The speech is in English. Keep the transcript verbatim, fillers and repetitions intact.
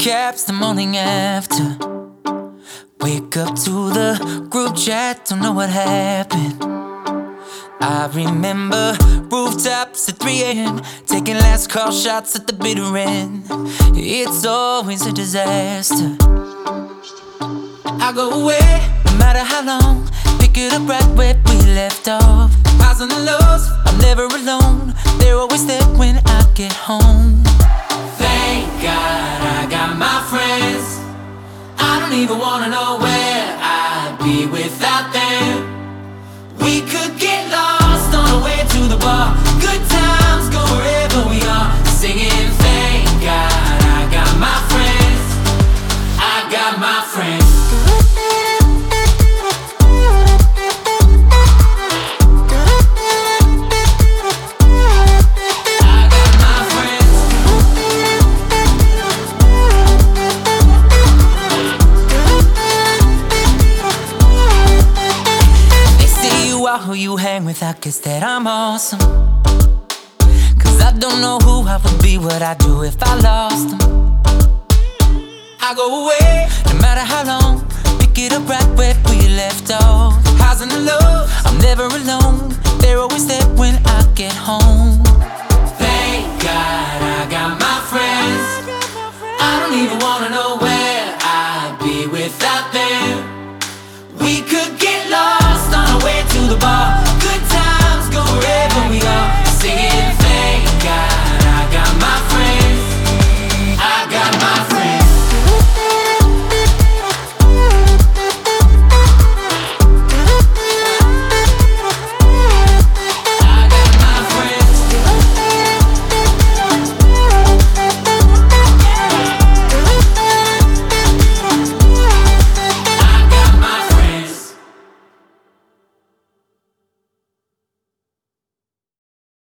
recaps the morning after. Wake up to the group chat, don't know what happened. I remember rooftops at three a.m. taking last call shots at the bitter end. It's always a disaster. I go away, no matter how long. Pick it up right where we left off. Highs and the lows, I'm never alone. They're always there when I get home. Thank God I got my friends. I don't even wanna know where I'd be without them. We could get lost on our way to the bar. Good times go wherever we are. Singing thank God I got my friends. I got my friends. Who you hang with, I guess that I'm awesome. Cause I don't know who I would be, what I'd do if I lost them. I go away, no matter how long. Pick it up right where we left off. Highs and the lows, I'm never alone. They're always there when I